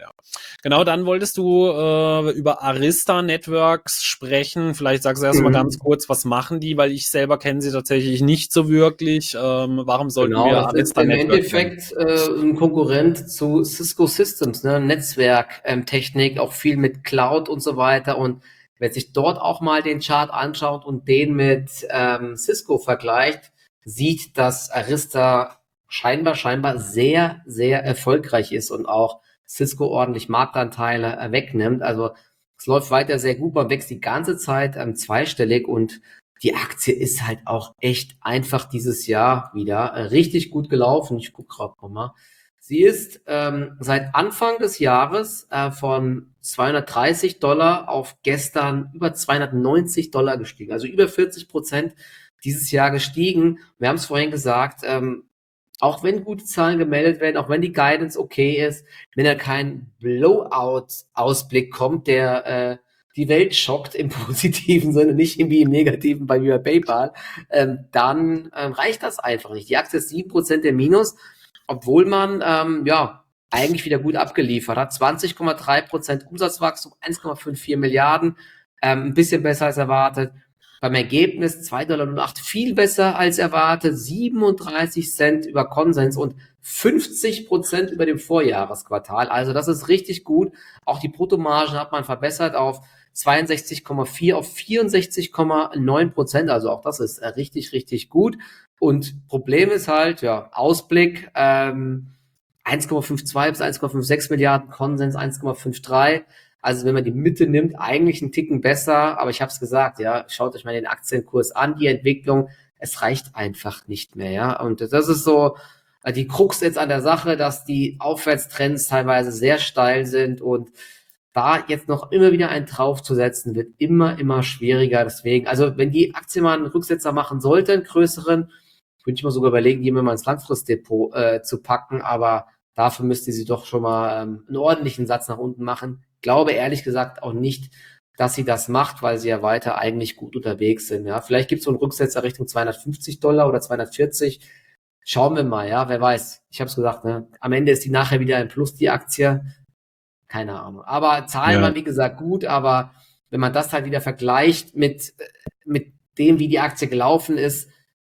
ja. Genau, dann wolltest du äh, über Arista Networks sprechen. Vielleicht sagst du erst mal Mhm. ganz kurz, was machen die, weil ich selber kenne sie tatsächlich nicht so wirklich. Ähm, warum sollten Genau, wir das ist Arista im Networks kennen? Endeffekt äh, ein Konkurrent zu Cisco Systems, ne? Netzwerktechnik, ähm, Technik, auch viel mit Cloud und so weiter. Und wer sich dort auch mal den Chart anschaut und den mit ähm, Cisco vergleicht, sieht, dass Arista scheinbar, scheinbar sehr, sehr erfolgreich ist und auch Cisco ordentlich Marktanteile äh, wegnimmt. Also es läuft weiter sehr gut, man wächst die ganze Zeit ähm, zweistellig und die Aktie ist halt auch echt einfach dieses Jahr wieder äh, richtig gut gelaufen. Ich gucke gerade nochmal. Sie ist ähm, seit Anfang des Jahres äh, von zweihundertdreißig Dollar auf gestern über zweihundertneunzig Dollar gestiegen. Also über vierzig Prozent dieses Jahr gestiegen. Wir haben es vorhin gesagt, ähm, auch wenn gute Zahlen gemeldet werden, auch wenn die Guidance okay ist, wenn da kein Blowout-Ausblick kommt, der äh, die Welt schockt im positiven Sinne, nicht irgendwie im negativen bei mir PayPal, ähm, dann ähm, reicht das einfach nicht. Die Aktie ist sieben Prozent der Minus, obwohl man ähm, ja eigentlich wieder gut abgeliefert hat. zwanzig Komma drei Prozent Umsatzwachstum, eins Komma vierundfünfzig Milliarden, ähm, ein bisschen besser als erwartet. Beim Ergebnis zwei Komma null acht Dollar, viel besser als erwartet, siebenunddreißig Cent über Konsens und fünfzig Prozent über dem Vorjahresquartal. Also das ist richtig gut. Auch die Bruttomargen hat man verbessert auf zweiundsechzig Komma vier auf vierundsechzig Komma neun Prozent. Also auch das ist richtig, richtig gut. Und Problem ist halt, ja, Ausblick, ähm, eins Komma zweiundfünfzig bis eins Komma sechsundfünfzig Milliarden, Konsens eins Komma dreiundfünfzig. Also wenn man die Mitte nimmt, eigentlich einen Ticken besser. Aber ich habe es gesagt, ja, schaut euch mal den Aktienkurs an, die Entwicklung. Es reicht einfach nicht mehr, ja. Und das ist so die Krux jetzt an der Sache, dass die Aufwärtstrends teilweise sehr steil sind und da jetzt noch immer wieder einen draufzusetzen, wird immer, immer schwieriger. Deswegen, also wenn die Aktie mal einen Rücksetzer machen sollte, einen größeren, würde ich mal sogar überlegen, die immer mal ins Langfristdepot äh, zu packen, aber dafür müsste sie doch schon mal ähm, einen ordentlichen Satz nach unten machen. Glaube ehrlich gesagt auch nicht, dass sie das macht, weil sie ja weiter eigentlich gut unterwegs sind. Ja, vielleicht gibt es so einen Rücksetzer Richtung zweihundertfünfzig Dollar oder zweihundertvierzig. Schauen wir mal, ja, wer weiß. Ich habe es gesagt, ne? Am Ende ist die nachher wieder ein Plus, die Aktie. Keine Ahnung. Aber Zahlen Ja. waren, wie gesagt, gut, aber wenn man das halt wieder vergleicht mit, mit dem, wie die Aktie gelaufen ist,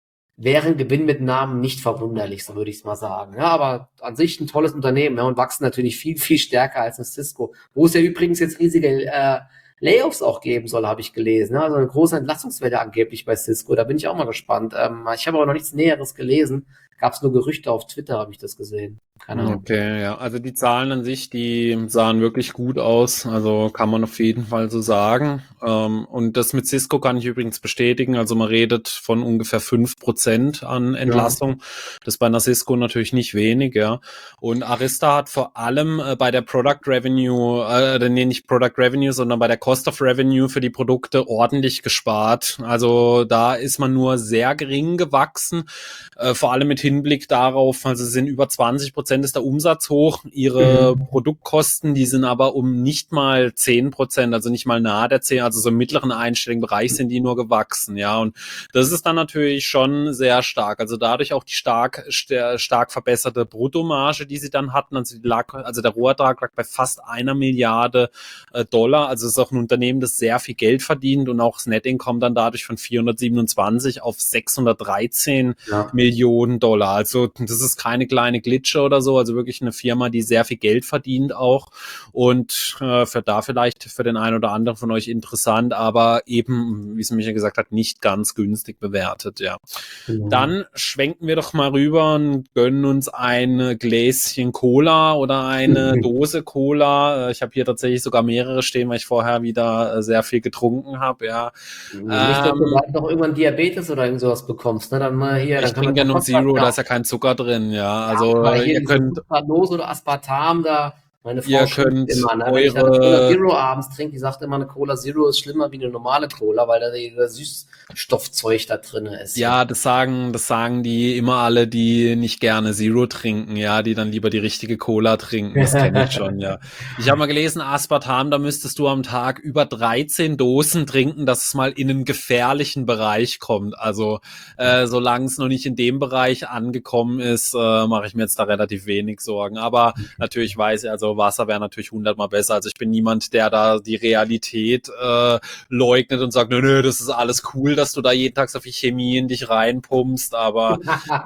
wären Gewinnmitnahmen nicht verwunderlich, so würde ich es mal sagen. Ja, aber an sich ein tolles Unternehmen, ja, und wachsen natürlich viel, viel stärker als ein Cisco. Wo es ja übrigens jetzt riesige äh, Layoffs auch geben soll, habe ich gelesen. Also eine große Entlassungswelle angeblich bei Cisco. Da bin ich auch mal gespannt. Ähm, ich habe aber noch nichts Näheres gelesen. Gab es nur Gerüchte auf Twitter, habe ich das gesehen. Keine Ahnung. Okay, ja. Also die Zahlen an sich, die sahen wirklich gut aus. Also kann man auf jeden Fall so sagen. Ähm, und das mit Cisco kann ich übrigens bestätigen. Also man redet von ungefähr fünf Prozent an Entlassung. Ja. Das ist bei einer Cisco natürlich nicht wenig, ja. Und Arista hat vor allem äh, bei der Product Revenue, äh, nee, nicht Product Revenue, sondern bei der Cost of Revenue für die Produkte ordentlich gespart. Also da ist man nur sehr gering gewachsen. Äh, vor allem mit Hinblick darauf, also es sind über zwanzig Prozent ist der Umsatz hoch, ihre mhm. Produktkosten, die sind aber um nicht mal zehn Prozent, also nicht mal nahe der zehn, also so im mittleren einstelligen Bereich sind die nur gewachsen, ja, und das ist dann natürlich schon sehr stark, also dadurch auch die stark st- stark verbesserte Bruttomarge, die sie dann hatten, also, die lag, also der Rohertrag lag bei fast einer Milliarde äh, Dollar, also es ist auch ein Unternehmen, das sehr viel Geld verdient und auch das Net Income dann dadurch von vierhundertsiebenundzwanzig auf sechshundertdreizehn ja. Millionen Dollar, also das ist keine kleine Glitsche oder so, also wirklich eine Firma, die sehr viel Geld verdient auch und äh, für da vielleicht für den einen oder anderen von euch interessant, aber eben, wie es Michael gesagt hat, nicht ganz günstig bewertet, ja. Mhm. Dann schwenken wir doch mal rüber und gönnen uns ein Gläschen Cola oder eine mhm. Dose Cola. Ich habe hier tatsächlich sogar mehrere stehen, weil ich vorher wieder sehr viel getrunken habe, ja. Nicht, dass ähm, du bald noch irgendwann Diabetes oder irgend sowas bekommst, ne? Dann mal hier. Ich dann trinke ja nur Zero, da ist ja kein Zucker drin, ja. Also ja, ihr könnt Sucralose oder Aspartam da. Meine Frau ihr könnt immer, ne? eure... Wenn ich eine Cola Zero abends trinke, die sagt immer, eine Cola Zero ist schlimmer wie eine normale Cola, weil da dieser Süßstoffzeug da drin ist. Ja, das sagen, das sagen die immer alle, die nicht gerne Zero trinken, ja, die dann lieber die richtige Cola trinken. Das kenne ich schon, ja. Ich habe mal gelesen, Aspartam, da müsstest du am Tag über dreizehn Dosen trinken, dass es mal in einen gefährlichen Bereich kommt. Also äh, solange es noch nicht in dem Bereich angekommen ist, äh, mache ich mir jetzt da relativ wenig Sorgen. Aber natürlich weiß ich, also saubere Wasser wäre natürlich hundertmal besser. Also ich bin niemand, der da die Realität äh, leugnet und sagt, nö, nö, das ist alles cool, dass du da jeden Tag so viel Chemie in dich reinpumpst, aber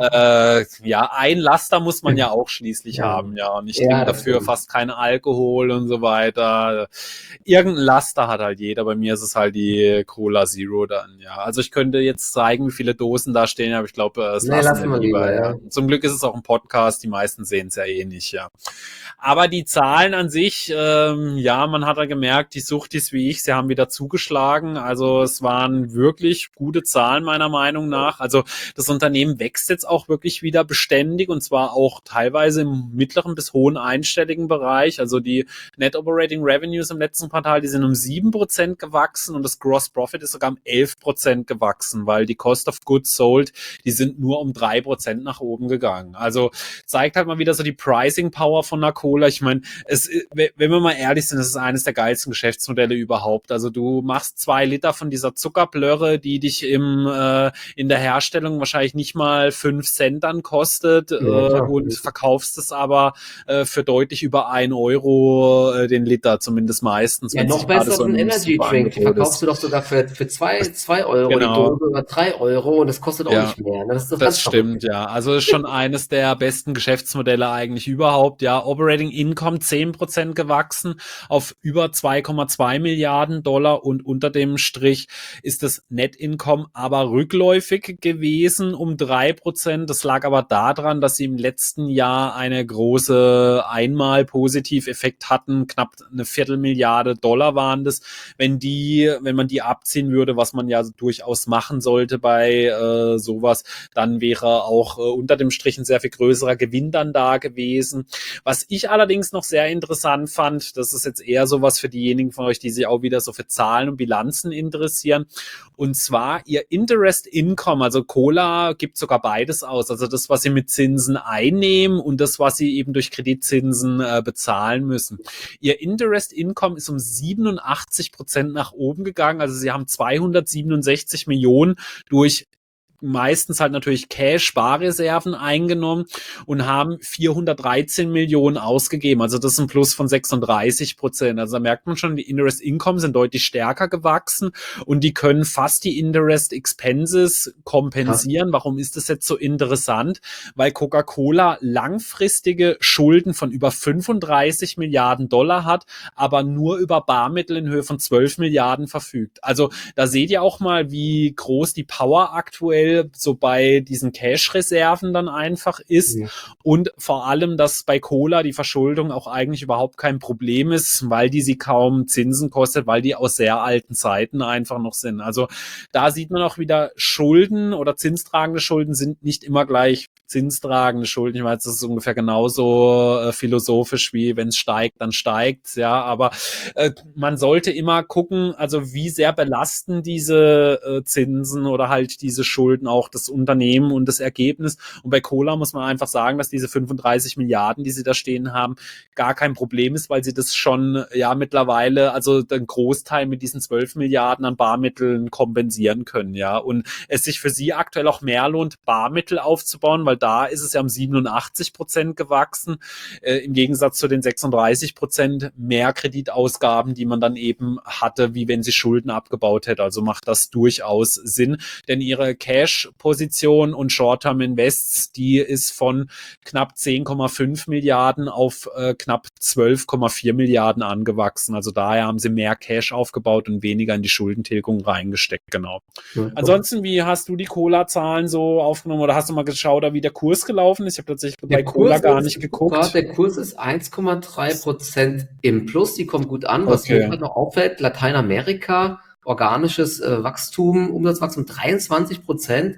äh, ja, ein Laster muss man ja auch schließlich Ja, haben, ja, und ich ja, trinke das dafür stimmt. fast keinen Alkohol und so weiter. Irgendein Laster hat halt jeder. Bei mir ist es halt die Cola Zero dann, ja. Also ich könnte jetzt zeigen, wie viele Dosen da stehen, aber ich glaube, das Nee, lassen wir lassen wir lieber, lieber, ja. ja. Zum Glück ist es auch ein Podcast, die meisten sehen es ja eh nicht, ja. Aber die Zahlen an sich, ähm, ja, man hat ja gemerkt, die Suchtis wie ich, sie haben wieder zugeschlagen. Also es waren wirklich gute Zahlen meiner Meinung nach. Also das Unternehmen wächst jetzt auch wirklich wieder beständig und zwar auch teilweise im mittleren bis hohen einstelligen Bereich. Also die Net Operating Revenues im letzten Quartal, die sind um sieben Prozent gewachsen und das Gross Profit ist sogar um elf Prozent gewachsen, weil die Cost of Goods Sold, die sind nur um drei Prozent nach oben gegangen. Also zeigt halt mal wieder so die Pricing Power von einer Cola. Ich meine, es, wenn wir mal ehrlich sind, das ist eines der geilsten Geschäftsmodelle überhaupt. Also du machst zwei Liter von dieser Zuckerblöre, die dich im, äh, in der Herstellung wahrscheinlich nicht mal fünf Cent dann kostet, äh, Ja, klar. und verkaufst es aber äh, für deutlich über ein Euro äh, den Liter, zumindest meistens, Ja, wenn es noch nicht gerade besser so als ein ein Energy super Drink. Die Angebot verkaufst ist. du doch sogar für, für zwei, zwei Euro die Genau, Dose oder drei Euro und das kostet auch ja. nicht mehr. Das ist doch Das ganz verrückt. stimmt, ja. Also ist schon eines der besten Geschäftsmodelle eigentlich überhaupt. Ja, Operating Income zehn Prozent gewachsen auf über zwei Komma zwei Milliarden Dollar und unter dem Strich ist das Net Income aber rückläufig gewesen um drei Prozent. Das lag aber daran, dass sie im letzten Jahr eine große Einmal-Positiveffekt hatten. Knapp eine Viertelmilliarde Dollar waren das. Wenn die, wenn man die abziehen würde, was man ja durchaus machen sollte bei äh, sowas, dann wäre auch äh, unter dem Strich ein sehr viel größerer Gewinn dann da gewesen. Was ich allerdings noch sehr interessant fand, das ist jetzt eher sowas für diejenigen von euch, die sich auch wieder so für Zahlen und Bilanzen interessieren, und zwar ihr Interest Income, also Cola gibt sogar beides aus, also das, was sie mit Zinsen einnehmen und das, was sie eben durch Kreditzinsen äh, bezahlen müssen. Ihr Interest Income ist um siebenundachtzig Prozent nach oben gegangen, also sie haben zweihundertsiebenundsechzig Millionen durch meistens halt natürlich Cash-Sparreserven eingenommen und haben vierhundertdreizehn Millionen ausgegeben. Also das ist ein Plus von sechsunddreißig Prozent. Also da merkt man schon, die Interest Income sind deutlich stärker gewachsen und die können fast die Interest Expenses Krass. kompensieren. Warum ist das jetzt so interessant? Weil Coca-Cola langfristige Schulden von über fünfunddreißig Milliarden Dollar hat, aber nur über Barmittel in Höhe von zwölf Milliarden verfügt. Also da seht ihr auch mal, wie groß die Power aktuell so bei diesen Cash-Reserven dann einfach ist Mhm. und vor allem, dass bei Cola die Verschuldung auch eigentlich überhaupt kein Problem ist, weil die sie kaum Zinsen kostet, weil die aus sehr alten Zeiten einfach noch sind. Also da sieht man auch wieder, Schulden oder zinstragende Schulden sind nicht immer gleich zinstragende Schulden. Ich meine, das ist ungefähr genauso äh, philosophisch wie wenn es steigt, dann steigt ja, aber äh, man sollte immer gucken, also wie sehr belasten diese äh, Zinsen oder halt diese Schulden auch das Unternehmen und das Ergebnis. Und bei Cola muss man einfach sagen, dass diese fünfunddreißig Milliarden, die sie da stehen haben, gar kein Problem ist, weil sie das schon ja mittlerweile, also den Großteil mit diesen zwölf Milliarden an Barmitteln kompensieren können, ja. Und es sich für sie aktuell auch mehr lohnt, Barmittel aufzubauen, weil da ist es ja um siebenundachtzig Prozent gewachsen, äh, im Gegensatz zu den sechsunddreißig Prozent mehr Kreditausgaben, die man dann eben hatte, wie wenn sie Schulden abgebaut hätte. Also macht das durchaus Sinn, denn ihre Cash-Position und Short-Term-Invests, die ist von knapp zehn Komma fünf Milliarden auf äh, knapp zwölf Komma vier Milliarden angewachsen. Also daher haben sie mehr Cash aufgebaut und weniger in die Schuldentilgung reingesteckt, genau. Ja, Ansonsten, wie hast du die Cola-Zahlen so aufgenommen oder hast du mal geschaut, wie der Kurs gelaufen ist? Ich habe tatsächlich bei Der Cola Kurs gar ist, nicht ich guck grad, geguckt. der Kurs ist eins Komma drei Prozent im Plus, die kommt gut an. Was mir Okay. gerade noch auffällt, Lateinamerika, organisches äh, Wachstum, Umsatzwachstum dreiundzwanzig Prozent,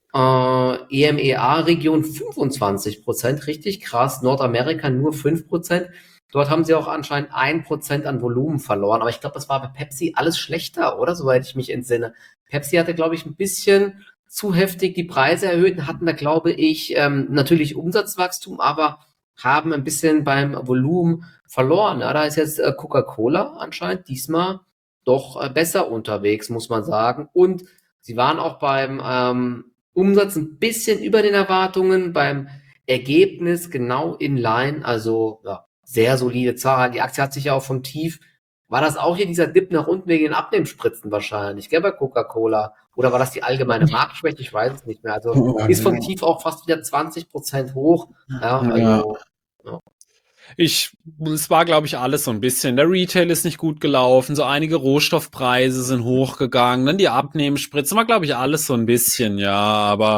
äh, E M E A-Region fünfundzwanzig Prozent, richtig krass, Nordamerika nur fünf Prozent. Dort haben sie auch anscheinend ein Prozent an Volumen verloren, aber ich glaube, das war bei Pepsi alles schlechter, oder? Soweit ich mich entsinne. Pepsi hatte, glaube ich, ein bisschen zu heftig die Preise erhöht und hatten da, glaube ich, ähm, natürlich Umsatzwachstum, aber haben ein bisschen beim Volumen verloren. Ja, da ist jetzt äh, Coca-Cola anscheinend diesmal doch äh, besser unterwegs, muss man sagen. Und sie waren auch beim ähm, Umsatz ein bisschen über den Erwartungen, beim Ergebnis genau in line. Also ja, sehr solide Zahlen. Die Aktie hat sich ja auch vom Tief, war das auch hier dieser Dip nach unten wegen den Abnehmspritzen wahrscheinlich, gell, bei Coca-Cola? Oder war das die allgemeine Marktschwäche? Ich weiß es nicht mehr. Also ist vom Tief auch fast wieder zwanzig Prozent hoch. Ja, also, ja. Ich, es war, glaube ich, alles so ein bisschen. Der Retail ist nicht gut gelaufen, so einige Rohstoffpreise sind hochgegangen, dann die Abnehmenspritzen, war, glaube ich, alles so ein bisschen, ja, aber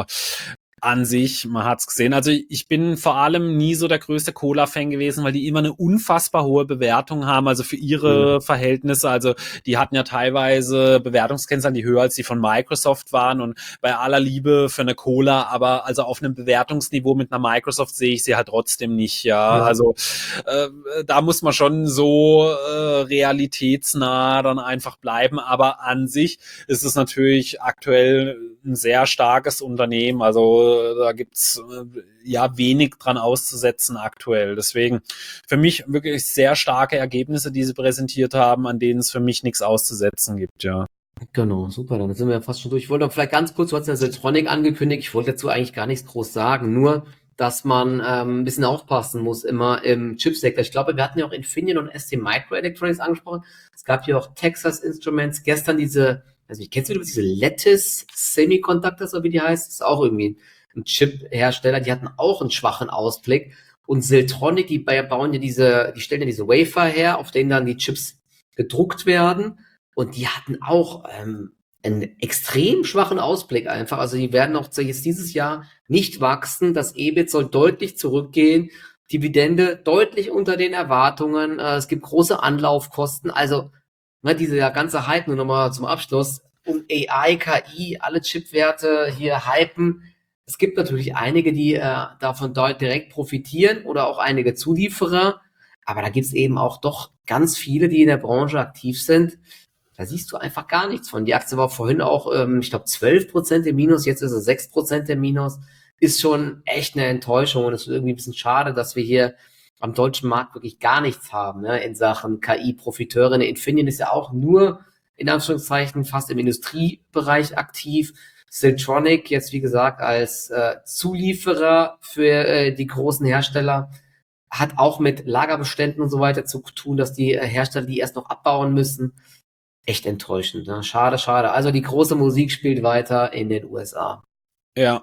an sich, man hat's gesehen. Also ich bin vor allem nie so der größte Cola-Fan gewesen, weil die immer eine unfassbar hohe Bewertung haben, also für ihre mhm. Verhältnisse. Also die hatten ja teilweise Bewertungskennzahlen, die höher als die von Microsoft waren, und bei aller Liebe für eine Cola, aber also auf einem Bewertungsniveau mit einer Microsoft sehe ich sie halt trotzdem nicht, ja. ja. Also äh, da muss man schon so äh, realitätsnah dann einfach bleiben, aber an sich ist es natürlich aktuell ein sehr starkes Unternehmen, also da gibt's äh, ja wenig dran auszusetzen aktuell. Deswegen für mich wirklich sehr starke Ergebnisse, die sie präsentiert haben, an denen es für mich nichts auszusetzen gibt, ja. Genau, super, dann sind wir ja fast schon durch. Ich wollte noch vielleicht ganz kurz, du hast ja Siltronic angekündigt, ich wollte dazu eigentlich gar nichts groß sagen, nur, dass man ähm, ein bisschen aufpassen muss immer im Chipsektor. Ich glaube, wir hatten ja auch Infineon und S T Microelectronics angesprochen. Es gab hier auch Texas Instruments, gestern diese, also ich kennst du diese Lattice Semiconductors, oder wie die heißt, das ist auch irgendwie ein Chip-Hersteller, die hatten auch einen schwachen Ausblick. Und Siltronic, die bauen ja diese, die stellen ja diese Wafer her, auf denen dann die Chips gedruckt werden. Und die hatten auch ähm, einen extrem schwachen Ausblick einfach. Also die werden auch jetzt dieses Jahr nicht wachsen. Das E B I T soll deutlich zurückgehen. Dividende deutlich unter den Erwartungen. Äh, es gibt große Anlaufkosten. Also ne, diese ganze Hype, nur nochmal zum Abschluss, um A I, K I, alle Chipwerte hier hypen. Es gibt natürlich einige, die äh, davon direkt profitieren oder auch einige Zulieferer, aber da gibt es eben auch doch ganz viele, die in der Branche aktiv sind. Da siehst du einfach gar nichts von. Die Aktie war vorhin auch, ähm, ich glaube, zwölf Prozent im Minus, jetzt ist es sechs Prozent im Minus. Ist schon echt eine Enttäuschung und es ist irgendwie ein bisschen schade, dass wir hier am deutschen Markt wirklich gar nichts haben, ne, in Sachen K I-Profiteure. Infineon ist ja auch nur, in Anführungszeichen, fast im Industriebereich aktiv. Siltronic jetzt, wie gesagt, als äh, Zulieferer für äh, die großen Hersteller, hat auch mit Lagerbeständen und so weiter zu tun, dass die äh, Hersteller die erst noch abbauen müssen. Echt enttäuschend, ne? Schade, schade. Also die große Musik spielt weiter in den U S A. Ja.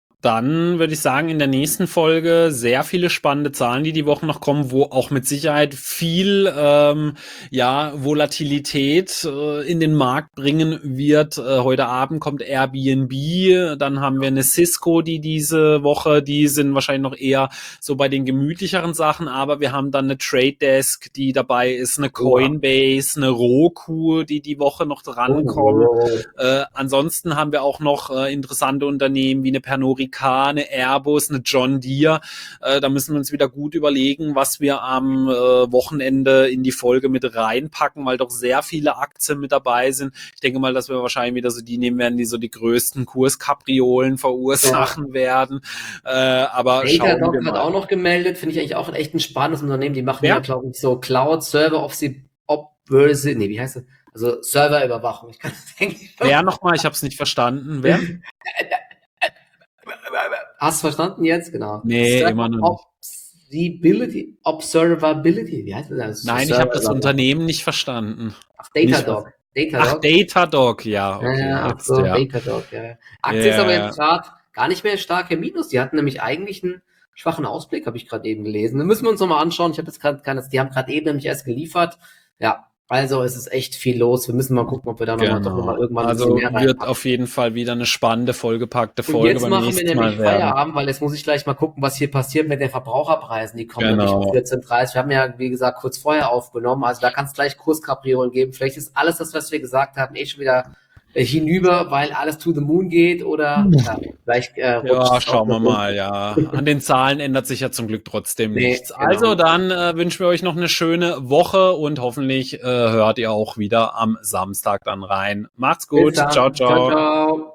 Dann würde ich sagen, in der nächsten Folge sehr viele spannende Zahlen, die die Woche noch kommen, wo auch mit Sicherheit viel ähm, ja Volatilität äh, in den Markt bringen wird. Äh, heute Abend kommt Airbnb, dann haben wir eine Cisco, die diese Woche, die sind wahrscheinlich noch eher so bei den gemütlicheren Sachen, aber wir haben dann eine Trade Desk, die dabei ist, eine Coinbase, eine Roku, die die Woche noch drankommen. Oh. Äh, ansonsten haben wir auch noch äh, interessante Unternehmen wie eine Pernod Ricard, eine Airbus, eine John Deere. Äh, da müssen wir uns wieder gut überlegen, was wir am äh, Wochenende in die Folge mit reinpacken, weil doch sehr viele Aktien mit dabei sind. Ich denke mal, dass wir wahrscheinlich wieder so die nehmen werden, die so die größten Kurskapriolen verursachen ja. werden. Äh, aber Datadog hat auch noch gemeldet, finde ich eigentlich auch ein echt ein spannendes Unternehmen. Die machen ja, ja glaube ich, so Cloud Server of the Obverse, nee, wie heißt das? Also Serverüberwachung. Ich kann das eigentlich Wer nochmal? Ich habe es nicht verstanden. Wer? Hast du verstanden jetzt? Genau. Nee, Server immer noch nicht. Observability, wie heißt das? Nein, ich habe das Unternehmen nicht verstanden. Ach, Datadog. Nicht, Datadog. Ach, Datadog, ja. Okay, ja, jetzt, so, ja. Datadog, ja. Aktie yeah. ist aber jetzt gerade gar nicht mehr stark im Minus. Die hatten nämlich eigentlich einen schwachen Ausblick, habe ich gerade eben gelesen. Da müssen wir uns nochmal anschauen. Ich habe jetzt gerade keine, die haben gerade eben nämlich erst geliefert. Ja. Also es ist echt viel los. Wir müssen mal gucken, ob wir da nochmal genau. noch mal irgendwann also ein bisschen mehr wird auf jeden Fall wieder eine spannende, vollgepackte Folge. Und jetzt beim machen wir nämlich Feierabend, weil jetzt muss ich gleich mal gucken, was hier passiert mit den Verbraucherpreisen. Die kommen genau. nämlich um vierzehn Uhr dreißig. Wir haben ja, wie gesagt, kurz vorher aufgenommen. Also da kann es gleich Kurskapriolen geben. Vielleicht ist alles das, was wir gesagt haben, eh schon wieder hinüber, weil alles to the moon geht oder ja, vielleicht äh, ja, schauen wir mal, ja. An den Zahlen ändert sich ja zum Glück trotzdem nee, nichts. Genau. Also dann äh, wünschen wir euch noch eine schöne Woche und hoffentlich äh, hört ihr auch wieder am Samstag dann rein. Macht's gut. Ciao, ciao. Ciao, ciao.